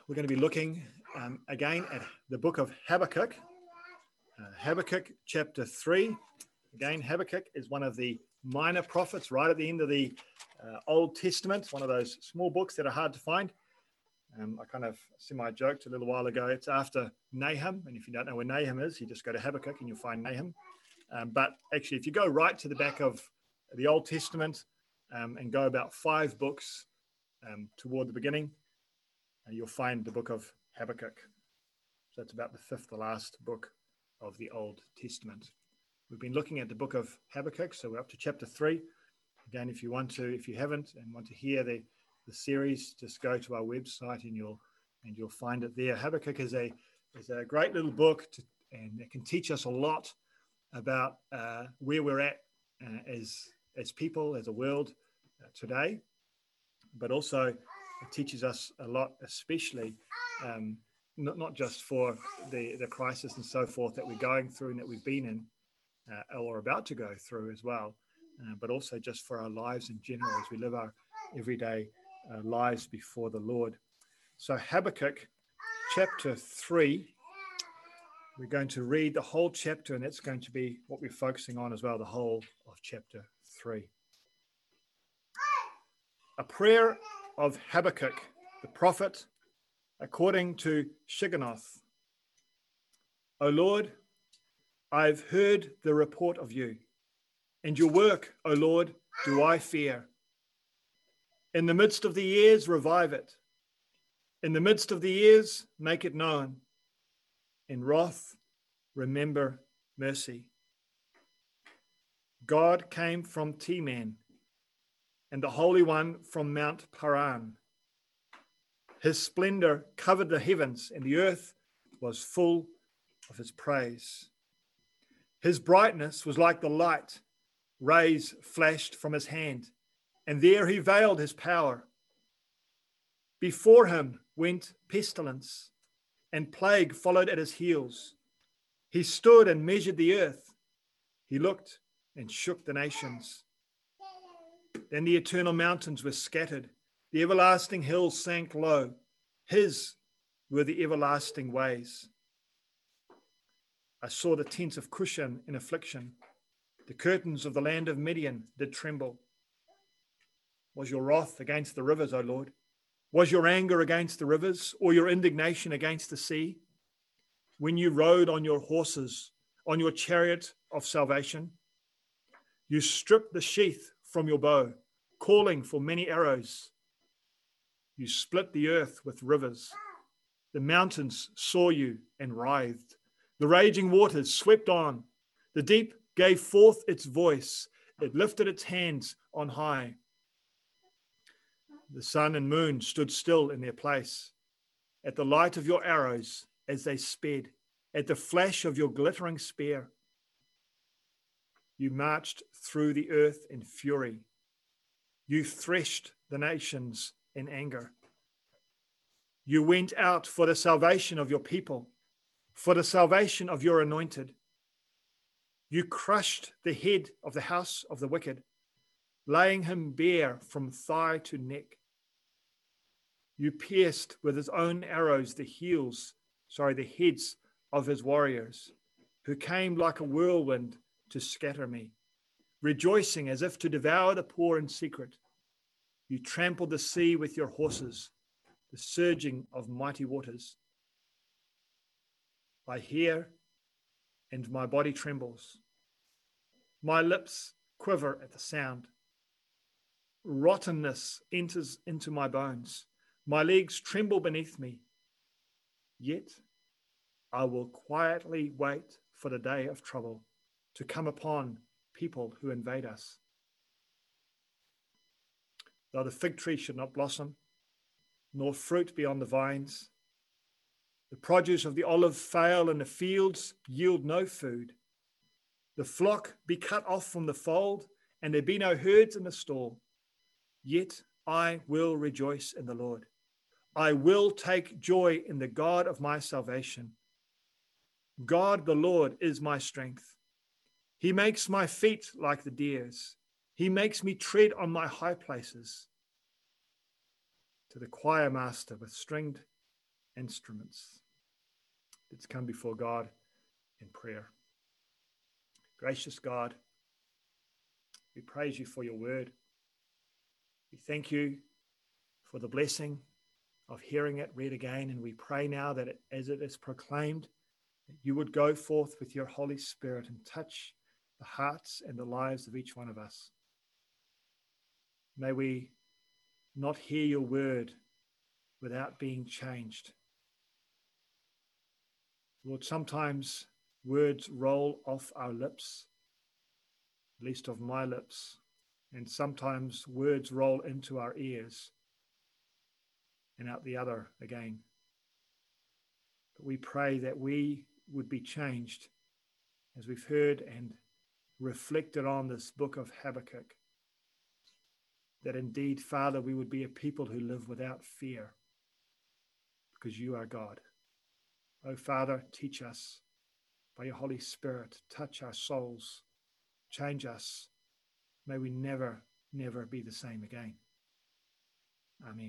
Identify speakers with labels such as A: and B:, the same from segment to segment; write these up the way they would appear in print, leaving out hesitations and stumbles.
A: We're going to be looking again at the book of Habakkuk, Habakkuk chapter 3. Again, Habakkuk is one of the minor prophets right at the end of the Old Testament, one of those small books that are hard to find. I kind of semi-joked a little while ago, it's after Nahum, and if you don't know where Nahum is, you just go to Habakkuk and you'll find Nahum. But actually, if you go right to the back of the Old Testament and go about 5 books toward the beginning, you'll find the book of Habakkuk. So it's about the 5th, the last book of the Old Testament. We've been looking at the book of Habakkuk, so we're up to chapter 3. Again, if you haven't and want to hear the series, just go to our website and you'll find it there. Habakkuk is a great little book, and it can teach us a lot about where we're at as people, as a world today, but also it teaches us a lot, especially not just for the crisis and so forth that we're going through and that we've been in or about to go through as well, but also just for our lives in general as we live our everyday lives before the Lord. So Habakkuk chapter 3, we're going to read the whole chapter, and that's going to be what we're focusing on as well, the whole of chapter 3. A prayer of Habakkuk, the prophet, according to Shigionoth. O Lord, I've heard the report of you, and your work, O Lord, do I fear. In the midst of the years, revive it. In the midst of the years, make it known. In wrath, remember mercy. God came from Teman, and the Holy One from Mount Paran. His splendor covered the heavens, and the earth was full of his praise. His brightness was like the light. Rays flashed from his hand, and there he veiled his power. Before him went pestilence, and plague followed at his heels. He stood and measured the earth. He looked and shook the nations. Then the eternal mountains were scattered. The everlasting hills sank low. His were the everlasting ways. I saw the tents of Cushan in affliction. The curtains of the land of Midian did tremble. Was your wrath against the rivers, O Lord? Was your anger against the rivers, or your indignation against the sea? When you rode on your horses, on your chariot of salvation, you stripped the sheath from your bow, calling for many arrows. You split the earth with rivers. The mountains saw you and writhed. The raging waters swept on. The deep gave forth its voice. It lifted its hands on high. The sun and moon stood still in their place. At the light of your arrows as they sped, at the flash of your glittering spear, you marched through the earth in fury. You threshed the nations in anger. You went out for the salvation of your people, for the salvation of your anointed. You crushed the head of the house of the wicked, laying him bare from thigh to neck. You pierced with his own arrows the heads of his warriors, who came like a whirlwind to scatter me, rejoicing as if to devour the poor in secret. You trampled the sea with your horses, the surging of mighty waters. I hear, and my body trembles. My lips quiver at the sound. Rottenness enters into my bones. My legs tremble beneath me. Yet I will quietly wait for the day of trouble to come upon people who invade us. Though the fig tree should not blossom, nor fruit be on the vines, the produce of the olive fail, and the fields yield no food. The flock be cut off from the fold, and there be no herds in the stall. Yet I will rejoice in the Lord. I will take joy in the God of my salvation. God the Lord is my strength. He makes my feet like the deer's. He makes me tread on my high places. To the choir master with stringed instruments. Let's come before God in prayer. Gracious God, we praise you for your word. We thank you for the blessing of hearing it read again, and we pray now that as it is proclaimed, that you would go forth with your Holy Spirit and touch the hearts and the lives of each one of us. May we not hear your word without being changed. Lord, sometimes words roll off our lips, at least of my lips, and sometimes words roll into our ears and out the other again. But we pray that we would be changed as we've heard and reflected on this book of Habakkuk, that indeed, Father, we would be a people who live without fear because you are God. Oh, Father, teach us by your Holy Spirit, touch our souls, change us. May we never, never be the same again. Amen.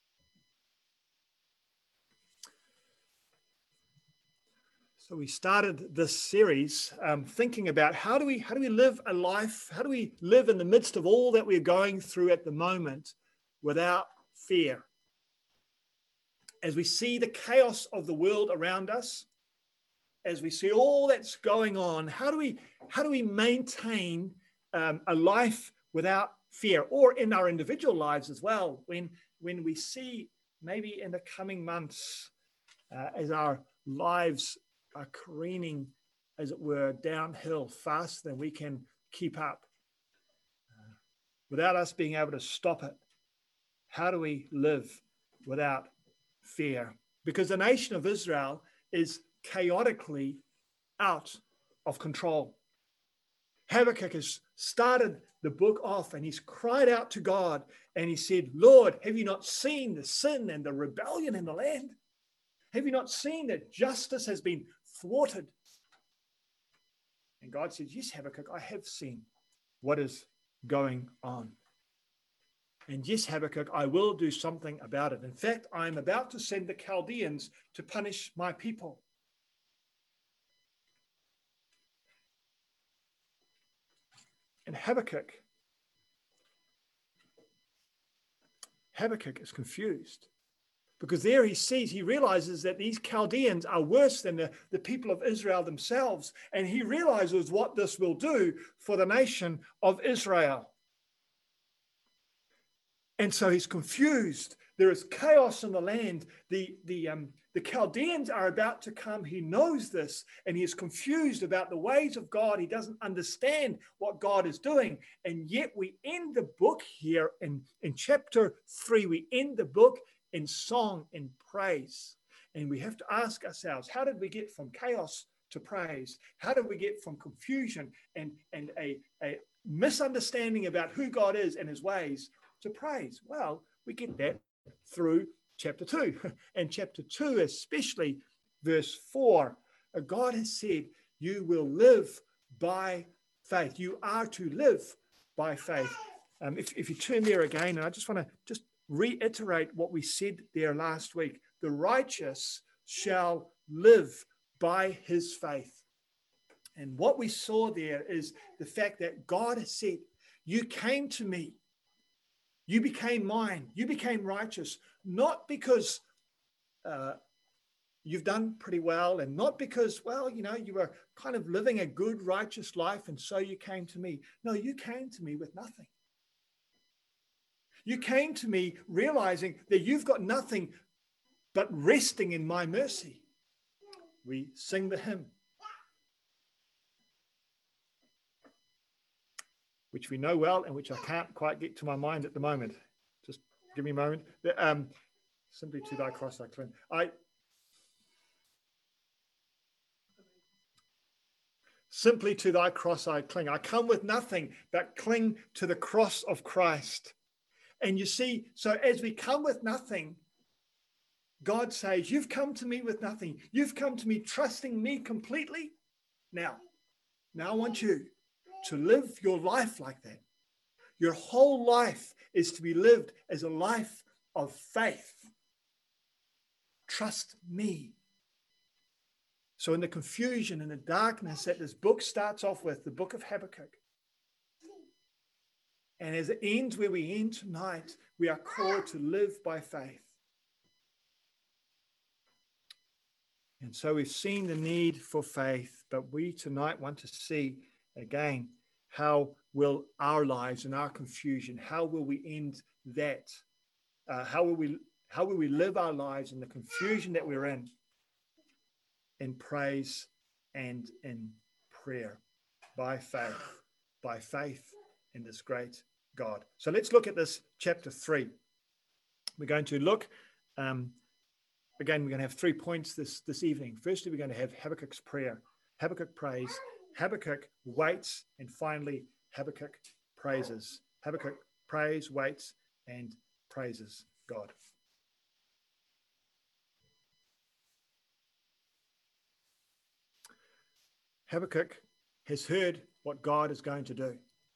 A: So we started this series thinking about how do we live a life, how do we live in the midst of all that we're going through at the moment without fear? As we see the chaos of the world around us, as we see all that's going on, how do we maintain a life without fear, or in our individual lives as well, when we see maybe in the coming months as our lives are careening, as it were, downhill faster than we can keep up, without us being able to stop it. How do we live without fear? Because the nation of Israel is chaotically out of control. Habakkuk has started the book off and he's cried out to God and he said, Lord, have you not seen the sin and the rebellion in the land? Have you not seen that justice has been thwarted? And God said, yes, Habakkuk, I have seen what is going on. And yes, Habakkuk, I will do something about it. In fact, I am about to send the Chaldeans to punish my people. And Habakkuk is confused. Because there he realizes that these Chaldeans are worse than the people of Israel themselves. And he realizes what this will do for the nation of Israel. And so he's confused. There is chaos in the land. The Chaldeans are about to come. He knows this, and he is confused about the ways of God. He doesn't understand what God is doing. And yet we end the book here in chapter 3. We end the book in song and praise. And we have to ask ourselves, how did we get from chaos to praise? How did we get from confusion and a misunderstanding about who God is and his ways to praise? Well, we get that through chapter 2. And chapter 2, especially verse 4, God has said, you will live by faith. You are to live by faith. If you turn there again, and I just want to reiterate what we said there last week. The righteous shall live by his faith. And what we saw there is the fact that God has said, you came to me, you became mine, you became righteous, not because you've done pretty well, and not because, well, you were kind of living a good, righteous life, and so you came to me. No, you came to me with nothing. You came to me realizing that you've got nothing but resting in my mercy. We sing the hymn, which we know well and which I can't quite get to my mind at the moment. Just give me a moment. Simply to thy cross I cling. Simply to thy cross I cling. I come with nothing but cling to the cross of Christ. And you see, so as we come with nothing, God says, you've come to me with nothing. You've come to me trusting me completely. Now I want you to live your life like that. Your whole life is to be lived as a life of faith, trust me. So in the confusion and the darkness that this book starts off with, the book of Habakkuk, and as it ends where we end tonight, we are called to live by faith. And so we've seen the need for faith, but we tonight want to see again, how will our lives and our confusion, how will we end that? How will we live our lives in the confusion that we're in praise and in prayer, by faith in this great God. So let's look at this chapter 3. We're going to look, again, we're going to have 3 points this evening. Firstly, we're going to have Habakkuk's prayer. Habakkuk prays, Habakkuk waits, and finally, Habakkuk praises. Habakkuk prays, waits, and praises God. Habakkuk has heard what God is going to do.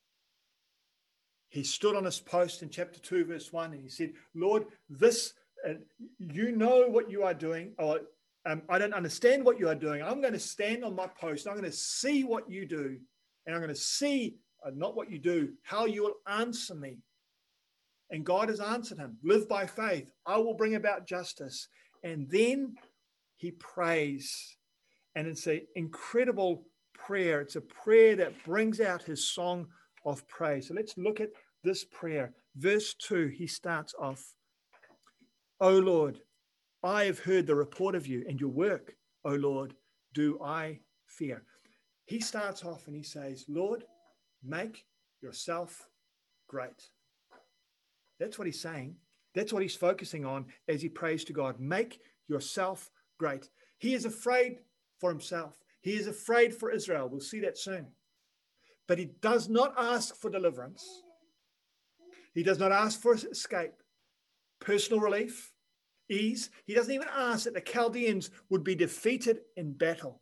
A: He stood on his post in chapter 2, verse 1, and he said, Lord, you know what you are doing. I don't understand what you are doing. I'm going to stand on my post. I'm going to see what you do. And I'm going to see, not what you do, how you will answer me. And God has answered him. Live by faith. I will bring about justice. And then he prays. And it's an incredible prayer. It's a prayer that brings out his song of praise. So let's look at this prayer. Verse 2, he starts off, O Lord, I have heard the report of you, and your work, O Lord, do I fear. He starts off and he says, Lord, make yourself great. That's what he's saying. That's what he's focusing on as he prays to God. Make yourself great. He is afraid for himself. He is afraid for Israel. We'll see that soon. But he does not ask for deliverance. He does not ask for escape, personal relief, ease. He doesn't even ask that the Chaldeans would be defeated in battle.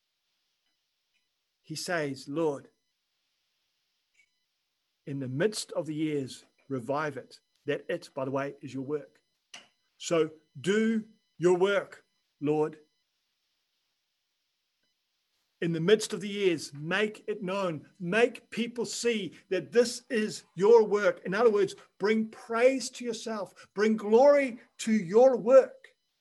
A: He says, Lord, in the midst of the years, revive it. That it, by the way, is your work. So do your work, Lord. In the midst of the years, make it known. Make people see that this is your work. In other words, bring praise to yourself. Bring glory to your work.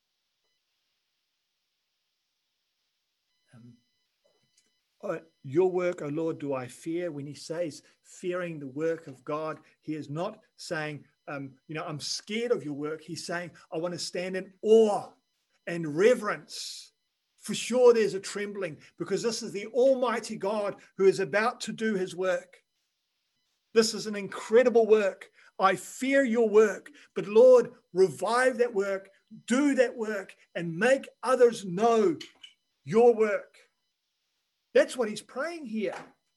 A: Your work, O Lord, do I fear. When he says fearing the work of God, he is not saying, I'm scared of your work. He's saying, I want to stand in awe and reverence. For sure, there's a trembling because this is the Almighty God who is about to do his work. This is an incredible work. I fear your work, but Lord, revive that work, do that work, and make others know your work. That's what he's praying here.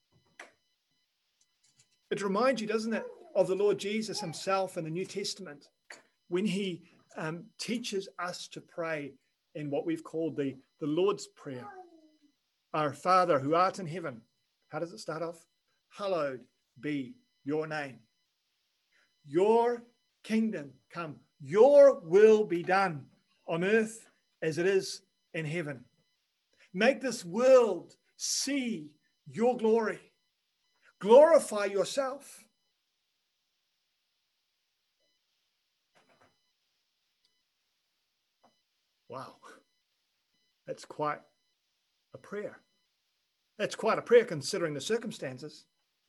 A: It reminds you, doesn't it, of the Lord Jesus himself in the New Testament when he teaches us to pray in what we've called the Lord's Prayer. Our Father who art in heaven. How does it start off? Hallowed be your name. Your kingdom come. Your will be done on earth as it is in heaven. Make this world see your glory. Glorify yourself. Wow. That's quite a prayer. That's quite a prayer considering the circumstances.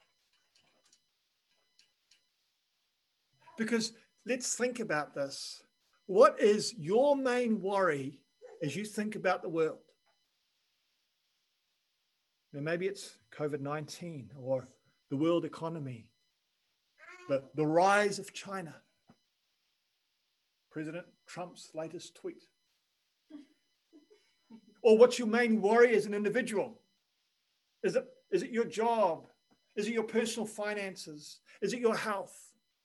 A: Because let's think about this. What is your main worry as you think about the world? Now, maybe it's COVID-19 or the world economy, the rise of China, President Trump's latest tweet. Or what's your main worry as an individual? Is it your job? Is it your personal finances? Is it your health?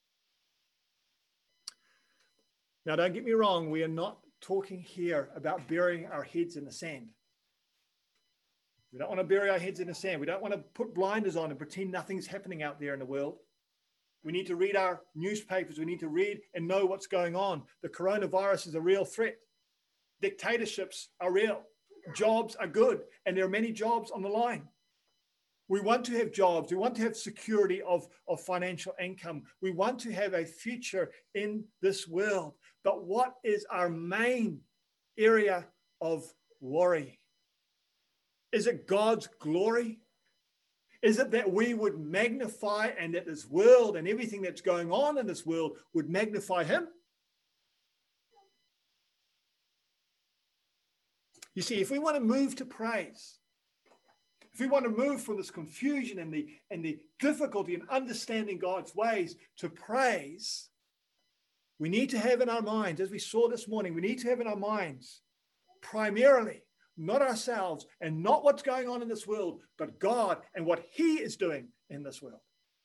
A: Now, don't get me wrong. We are not talking here about burying our heads in the sand. We don't want to bury our heads in the sand. We don't want to put blinders on and pretend nothing's happening out there in the world. We need to read our newspapers. We need to read and know what's going on. The coronavirus is a real threat. Dictatorships are real. Jobs are good, and there are many jobs on the line. We want to have jobs. We want to have security of financial income. We want to have a future in this world. But what is our main area of worry? Is it God's glory? Is it that we would magnify and that this world and everything that's going on in this world would magnify him? You see, if we want to move to praise, if we want to move from this confusion and the difficulty in understanding God's ways to praise, we need to have in our minds, as we saw this morning, we need to have in our minds primarily not ourselves and not what's going on in this world, but God and what he is doing in this world.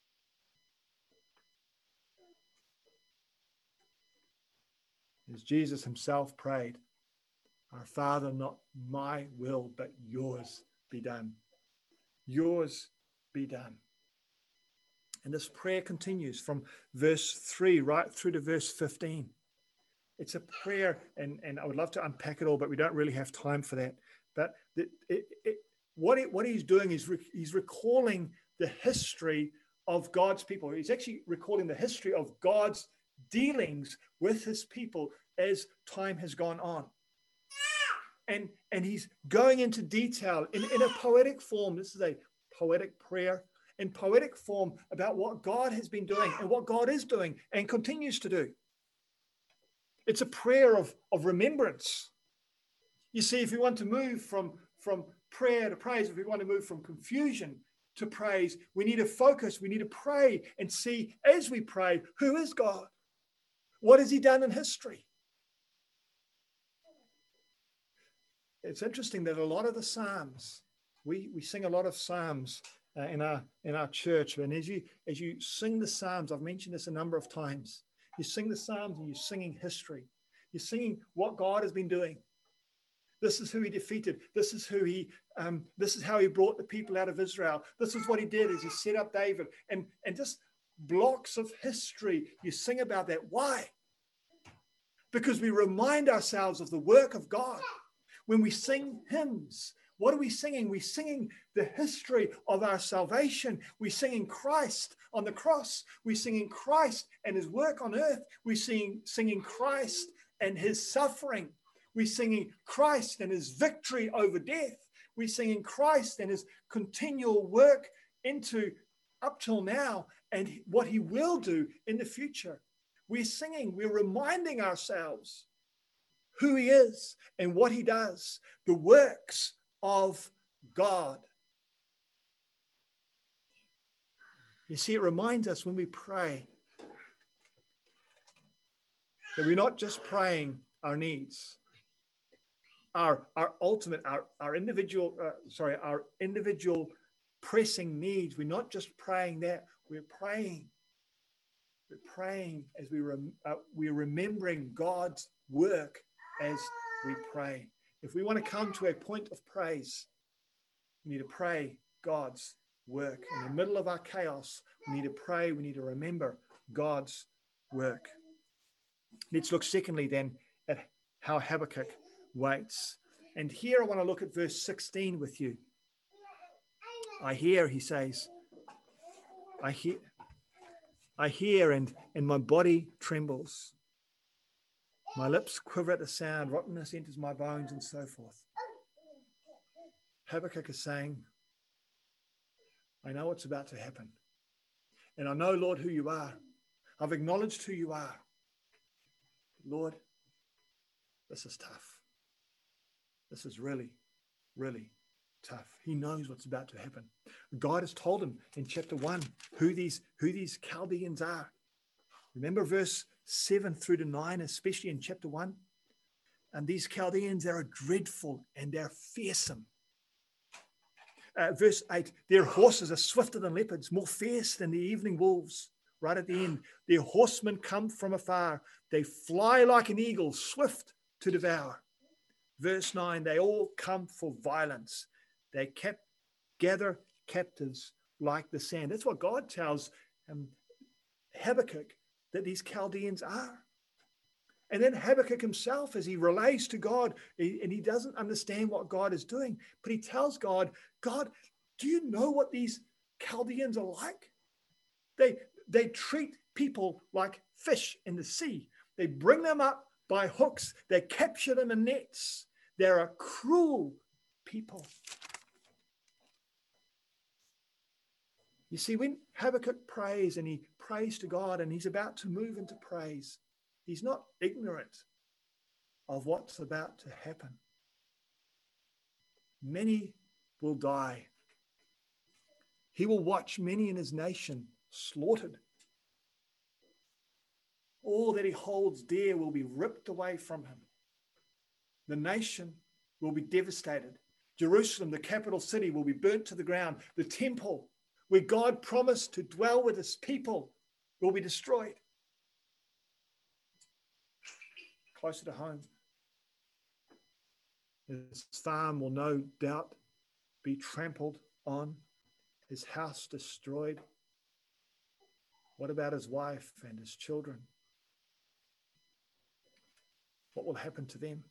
A: As Jesus himself prayed, "Our Father, not my will, but yours be done." Yours be done. And this prayer continues from verse 3 right through to verse 15. It's a prayer, and I would love to unpack it all, but we don't really have time for that. But what he's doing is he's recalling the history of God's people. He's actually recalling the history of God's dealings with his people as time has gone on. And he's going into detail in a poetic form. This is a poetic prayer in poetic form about what God has been doing and what God is doing and continues to do. It's a prayer of remembrance. You see, if we want to move from prayer to praise, if we want to move from confusion to praise, we need to focus, we need to pray and see as we pray, who is God? What has he done in history? It's interesting that a lot of the Psalms, we sing a lot of Psalms in our church, and as you sing the Psalms, I've mentioned this a number of times, you sing the Psalms and you're singing history. You're singing what God has been doing. This is who he defeated. This is this is how he brought the people out of Israel. This is what he did as he set up David. And just blocks of history, you sing about that. Why? Because we remind ourselves of the work of God. When we sing hymns, what are we singing? We're singing the history of our salvation. We're singing Christ on the cross. We're singing Christ and his work on earth. We're singing Christ and his suffering. We're singing Christ and his victory over death. We're singing Christ and his continual work up till now and what he will do in the future. We're reminding ourselves who he is and what he does, the works of God. You see, it reminds us when we pray that we're not just praying our needs, our individual pressing needs. We're not just praying that. We're praying as we're remembering God's work as we pray. If we want to come to a point of praise, we need to pray God's work. In the middle of our chaos, we need to pray, we need to remember God's work. Let's look secondly then at how Habakkuk waits. And here I want to look at verse 16 with you. I hear, he says, I hear and my body trembles. My lips quiver at the sound, rottenness enters my bones, and so forth. Habakkuk is saying, I know what's about to happen. And I know, Lord, who you are. I've acknowledged who you are. Lord, this is tough. This is really, really tough. He knows what's about to happen. God has told him in chapter 1 who these Chaldeans are. Remember verse 7 through to 9, especially in chapter 1? And these Chaldeans, are dreadful and they're fearsome. Verse 8, their horses are swifter than leopards, more fierce than the evening wolves. Right at the end, their horsemen come from afar. They fly like an eagle, swift to devour. Verse 9, they all come for violence. They gather captives like the sand. That's what God tells Habakkuk that these Chaldeans are. And then Habakkuk himself, as he relays to God, and he doesn't understand what God is doing, but he tells God, God, do you know what these Chaldeans are like? They treat people like fish in the sea. They bring them up by hooks. They capture them in nets. They're a cruel people. You see, when Habakkuk prays and he prays to God and he's about to move into praise, he's not ignorant of what's about to happen. Many will die. He will watch many in his nation slaughtered. All that he holds dear will be ripped away from him. The nation will be devastated. Jerusalem, the capital city, will be burnt to the ground. The temple, where God promised to dwell with his people, will be destroyed. Closer to home, his farm will no doubt be trampled on, his house destroyed. What about his wife and his children? What will happen to them?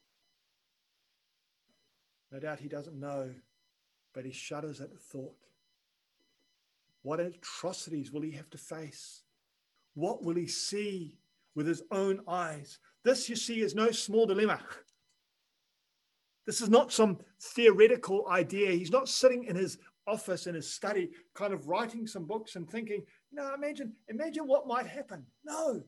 A: No doubt he doesn't know, but he shudders at the thought. What atrocities will he have to face? What will he see with his own eyes? This, you see, is no small dilemma. This is not some theoretical idea. He's not sitting in his office, in his study, kind of writing some books and thinking, no, imagine what might happen. No.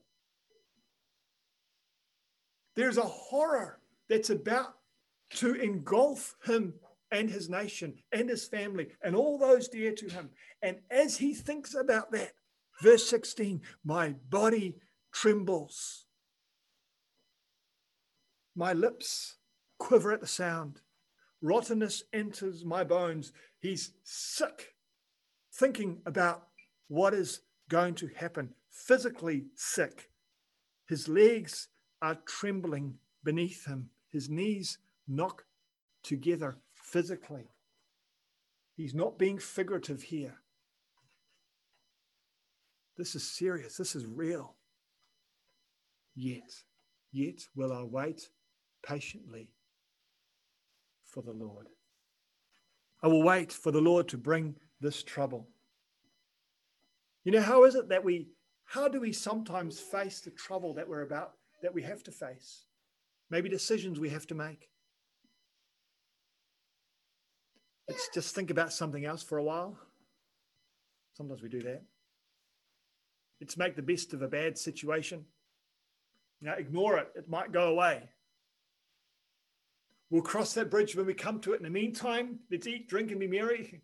A: There's a horror that's about to engulf him and his nation and his family and all those dear to him. And as he thinks about that, verse 16, my body trembles. My lips quiver at the sound. Rottenness enters my bones. He's sick, thinking about what is going to happen, physically sick. His legs are trembling beneath him. His knees knock together physically. He's not being figurative here. This is serious. This is real. Yet will I wait patiently for the Lord. I will wait for the Lord to bring this trouble. You know, how do we sometimes face the trouble that we have to face? Maybe decisions we have to make. Let's just think about something else for a while. Sometimes we do that. Let's make the best of a bad situation. Ignore it. It might go away. We'll cross that bridge when we come to it. In the meantime, let's eat, drink, and be merry.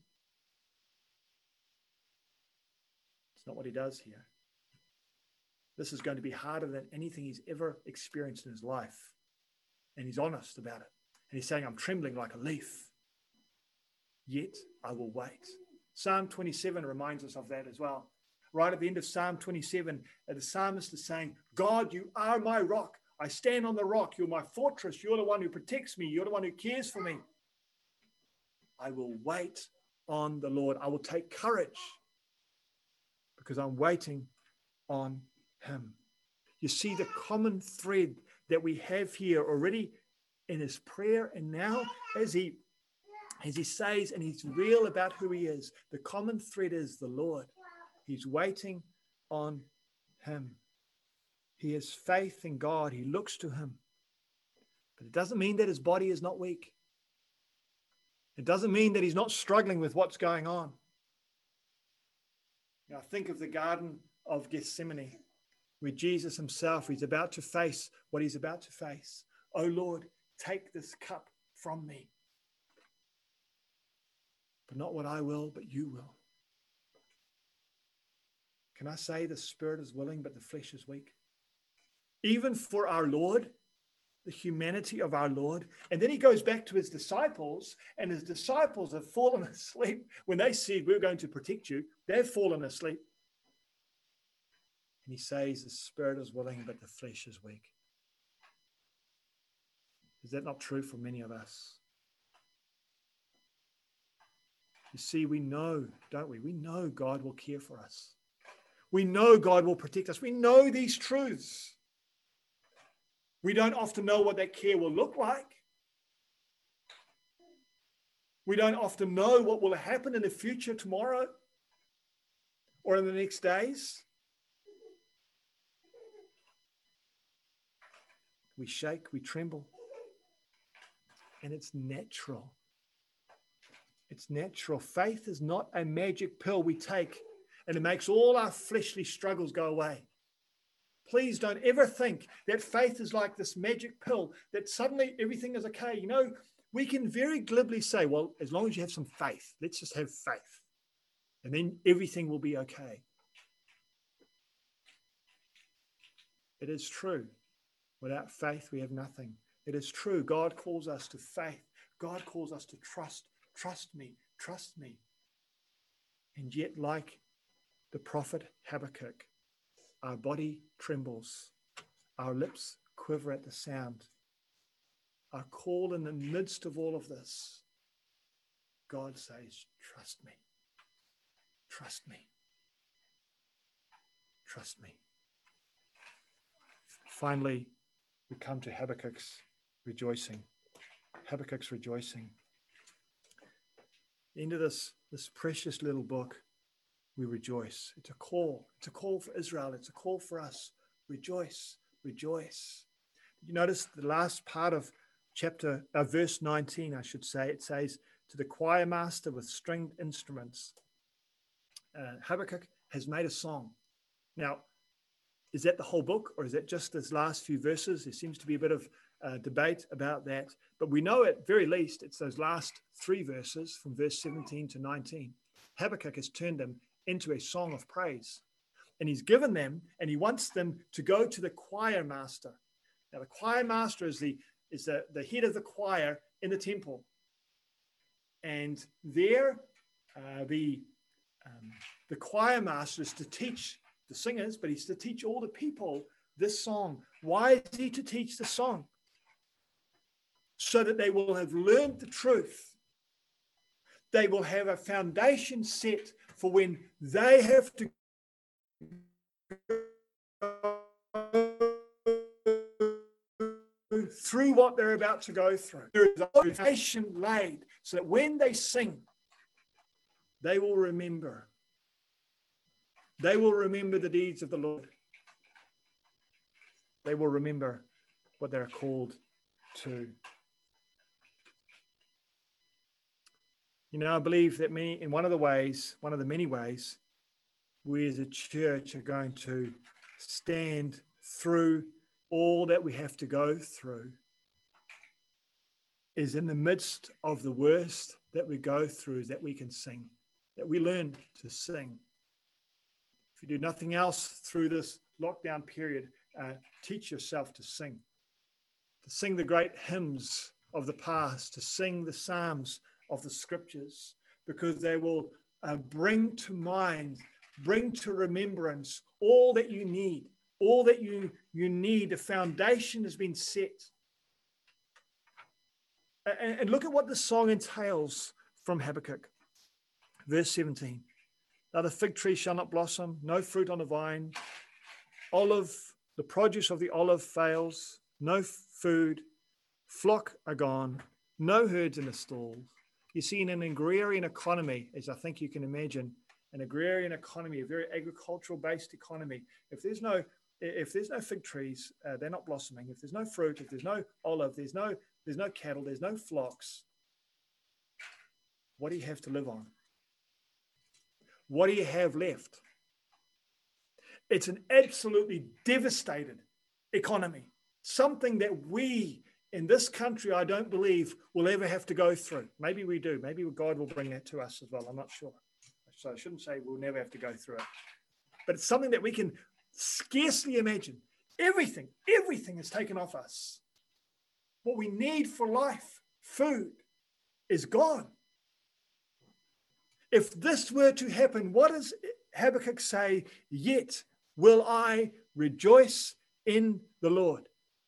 A: It's not what he does here. This is going to be harder than anything he's ever experienced in his life. And he's honest about it. And he's saying, I'm trembling like a leaf. Yet I will wait. Psalm 27 reminds us of that as well. Right at the end of Psalm 27, the psalmist is saying, God, you are my rock. I stand on the rock. You're my fortress. You're the one who protects me. You're the one who cares for me. I will wait on the Lord. I will take courage because I'm waiting on him. You see the common thread that we have here already in his prayer, and now as he says, and he's real about who he is, the common thread is the Lord. He's waiting on him. He has faith in God. He looks to him. But it doesn't mean that his body is not weak. It doesn't mean that he's not struggling with what's going on. Think of the Garden of Gethsemane, where Jesus himself is about to face what he's about to face. Oh Lord, take this cup from me. But not what I will, but you will. Can I say the spirit is willing, but the flesh is weak? Even for our Lord, the humanity of our Lord. And then he goes back to his disciples, and his disciples have fallen asleep. When they said, we're going to protect you, they've fallen asleep. And he says, the spirit is willing, but the flesh is weak. Is that not true for many of us? You see, we know, don't we? We know God will care for us. We know God will protect us. We know these truths. We don't often know what that care will look like. We don't often know what will happen in the future tomorrow or in the next days. We shake, we tremble. And it's natural. It's natural. Faith is not a magic pill we take and it makes all our fleshly struggles go away. Please don't ever think that faith is like this magic pill that suddenly everything is okay. You know, we can very glibly say, well, as long as you have some faith, let's just have faith. And then everything will be okay. It is true. Without faith, we have nothing. It is true. God calls us to faith. God calls us to trust. Trust me. Trust me. And yet, like the prophet Habakkuk, our body trembles. Our lips quiver at the sound. Our call in the midst of all of this, God says, trust me. Trust me. Trust me. Finally, we come to Habakkuk's rejoicing. Habakkuk's rejoicing. Into this precious little book, we rejoice. It's a call. It's a call for Israel. It's a call for us. Rejoice. Rejoice. You notice the last part of verse 19, I should say. It says, to the choir master with stringed instruments. Habakkuk has made a song. Now, is that the whole book, or is that just these last few verses? There seems to be a bit of debate about that. But we know at very least it's those last 3 verses from verse 17 to 19. Habakkuk has turned them into a song of praise. And he's given them, and he wants them to go to the choir master. Now, the choir master is the head of the choir in the temple. And there, the choir master is to teach the singers, but he's to teach all the people this song. Why is he to teach the song? So that they will have learned the truth. They will have a foundation set for when they have to go through what they're about to go through. There is a foundation laid so that when they sing, they will remember. They will remember the deeds of the Lord. They will remember what they're called to. You know, I believe that in one of the many ways, we as a church are going to stand through all that we have to go through is in the midst of the worst that we go through is that we can sing, that we learn to sing. If you do nothing else through this lockdown period, teach yourself to sing the great hymns of the past, to sing the psalms of the scriptures, because they will bring to mind, bring to remembrance all that you need, all that you need. The foundation has been set. And look at what the song entails from Habakkuk. Verse 17. Now the fig tree shall not blossom, no fruit on the vine. The produce of the olive fails, no food. Flock are gone, no herds in the stalls. You see, in an agrarian economy, as I think you can imagine, an agrarian economy, a very agricultural-based economy, if there's no fig trees, they're not blossoming. If there's no fruit, if there's no olive, there's no cattle, there's no flocks. What do you have to live on? What do you have left? It's an absolutely devastated economy, something that we in this country, I don't believe we'll ever have to go through. Maybe we do. Maybe God will bring that to us as well. I'm not sure. So I shouldn't say we'll never have to go through it. But it's something that we can scarcely imagine. Everything is taken off us. What we need for life, food, is gone. If this were to happen, what does Habakkuk say? Yet will I rejoice in the Lord.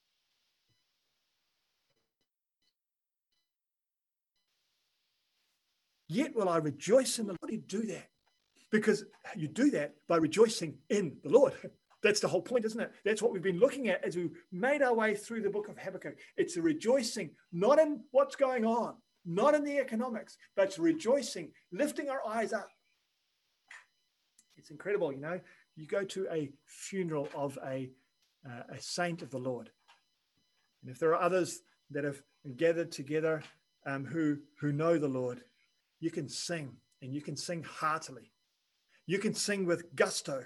A: Yet will I rejoice in the Lord. How do you do that? Because you do that by rejoicing in the Lord. That's the whole point, isn't it? That's what we've been looking at as we made our way through the book of Habakkuk. It's a rejoicing, not in what's going on, not in the economics, but it's rejoicing, lifting our eyes up. It's incredible, you know. You go to a funeral of a saint of the Lord. And if there are others that have gathered together who know the Lord, you can sing, and you can sing heartily. You can sing with gusto.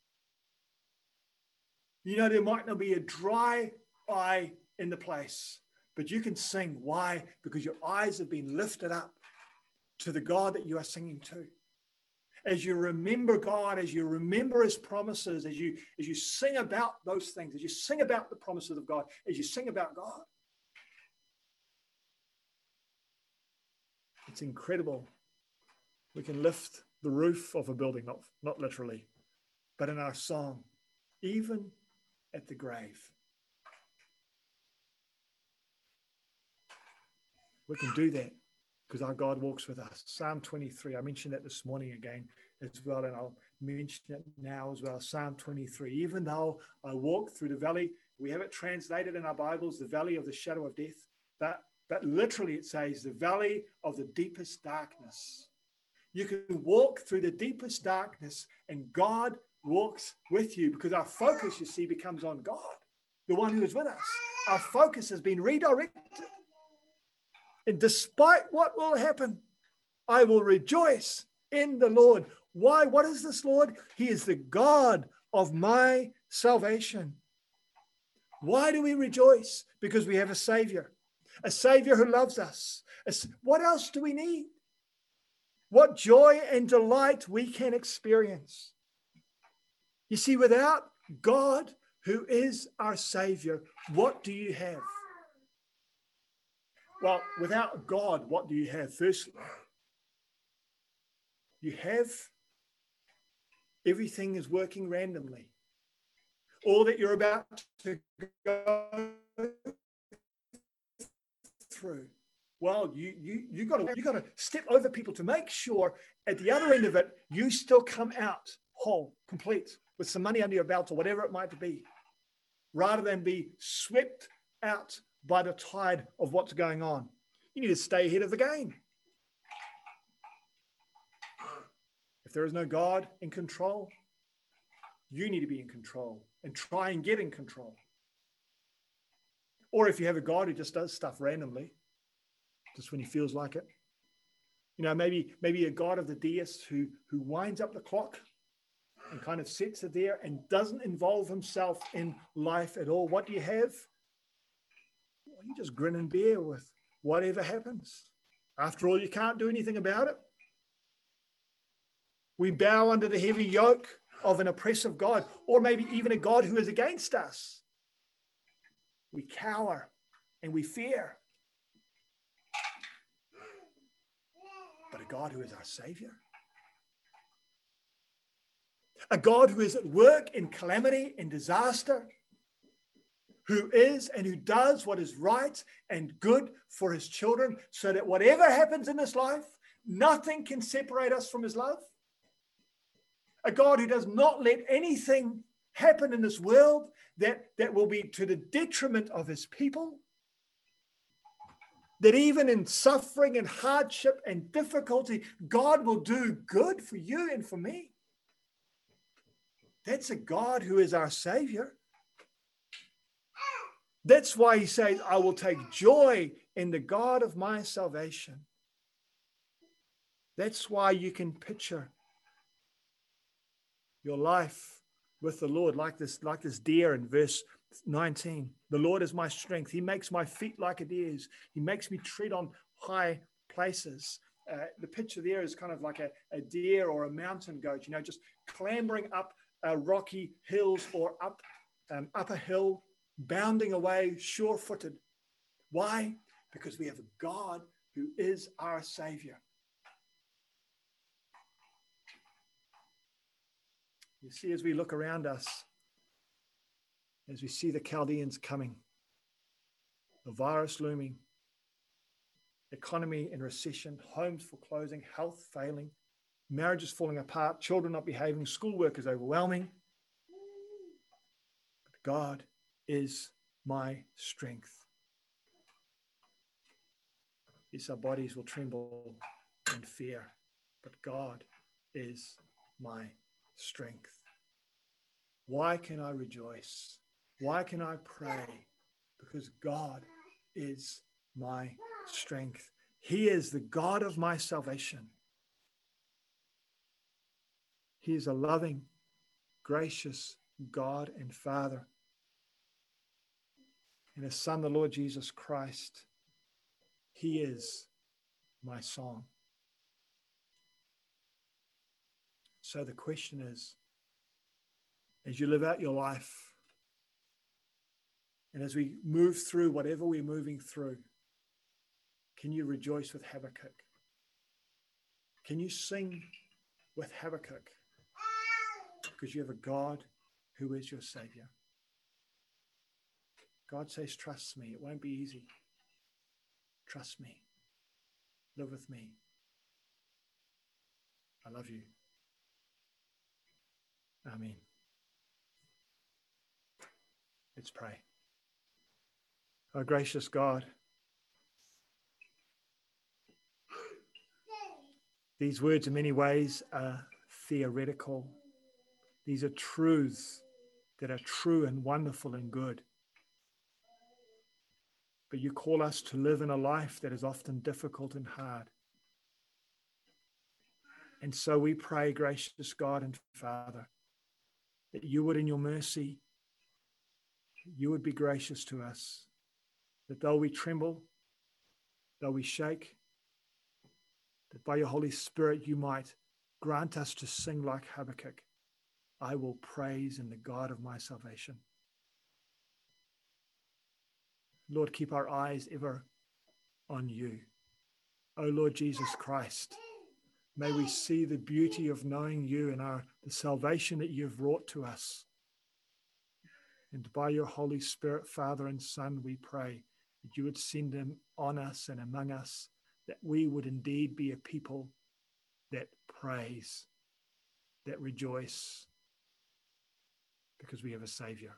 A: You know, there might not be a dry eye in the place, but you can sing. Why? Because your eyes have been lifted up to the God that you are singing to. As you remember God, as you remember his promises, as you sing about those things, as you sing about the promises of God, as you sing about God. It's incredible. We can lift the roof of a building, not literally, but in our song, even at the grave. We can do that because our God walks with us. Psalm 23, I mentioned that this morning again as well, and I'll mention it now as well. Psalm 23, even though I walk through the valley, we have it translated in our Bibles, the valley of the shadow of death, but literally it says the valley of the deepest darkness. You can walk through the deepest darkness and God walks with you, because our focus, you see, becomes on God, the one who is with us. Our focus has been redirected. And despite what will happen, I will rejoice in the Lord. Why? What is this Lord? He is the God of my salvation. Why do we rejoice? Because we have a Savior who loves us. What else do we need? What joy and delight we can experience. You see, without God, who is our Savior, what do you have? Well, without God, what do you have? Firstly, you have everything is working randomly. All that you're about to go through. Well, you got to step over people to make sure at the other end of it, you still come out whole, complete, with some money under your belt or whatever it might be, rather than be swept out by the tide of what's going on. You need to stay ahead of the game. If there is no God in control, you need to be in control and try and get in control. Or if you have a God who just does stuff randomly, just when he feels like it. You know, maybe a God of the deist who winds up the clock and kind of sits it there and doesn't involve himself in life at all. What do you have? Well, you just grin and bear with whatever happens. After all, you can't do anything about it. We bow under the heavy yoke of an oppressive God, or maybe even a God who is against us. We cower and we fear. But a God who is our Savior. A God who is at work in calamity and disaster, who is and who does what is right and good for his children, so that whatever happens in this life, nothing can separate us from his love. A God who does not let anything happen in this world that will be to the detriment of his people. That even in suffering and hardship and difficulty, God will do good for you and for me. That's a God who is our Savior. That's why he says, I will take joy in the God of my salvation. That's why you can picture your life with the Lord like this deer in verse 19. The Lord is my strength. He makes my feet like a deer's. He makes me tread on high places. The picture there is kind of like a deer or a mountain goat, you know, just clambering up rocky hills or up a hill, bounding away, sure-footed. Why? Because we have a God who is our Savior. You see, as we look around us, as we see the Chaldeans coming, the virus looming, economy in recession, homes foreclosing, health failing, marriages falling apart, children not behaving, schoolwork is overwhelming. God is my strength. Yes, our bodies will tremble in fear, but God is my strength. Why can I rejoice? Why can I pray? Because God is my strength. He is the God of my salvation. He is a loving, gracious God and Father. And His Son, the Lord Jesus Christ, He is my song. So the question is, as you live out your life, and as we move through whatever we're moving through, can you rejoice with Habakkuk? Can you sing with Habakkuk? Because you have a God who is your Savior. God says, trust me. It won't be easy. Trust me. Live with me. I love you. Amen. Let's pray. Our gracious God, these words in many ways are theoretical. These are truths that are true and wonderful and good. But you call us to live in a life that is often difficult and hard. And so we pray, gracious God and Father, that you would in your mercy, you would be gracious to us, that though we tremble, though we shake, that by your Holy Spirit you might grant us to sing like Habakkuk, I will praise in the God of my salvation. Lord, keep our eyes ever on you. O Lord Jesus Christ, may we see the beauty of knowing you and the salvation that you've wrought to us. And by your Holy Spirit, Father and Son, we pray that you would send them on us and among us, that we would indeed be a people that praise, that rejoice, because we have a Savior.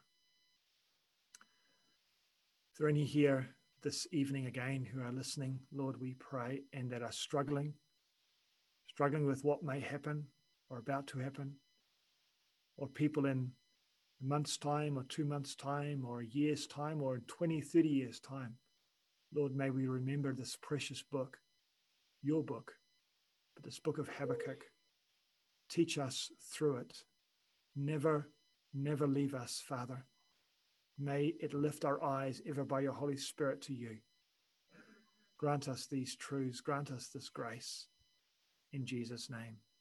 A: If there are any here this evening again who are listening, Lord, we pray, and that are struggling with what may happen or about to happen, or people in a month's time or 2 months' time or a year's time or in 20, 30 years' time, Lord, may we remember this precious book, your book, but this book of Habakkuk. Teach us through it. Never, never leave us, Father. May it lift our eyes ever by your Holy Spirit to you. Grant us these truths. Grant us this grace. In Jesus' name.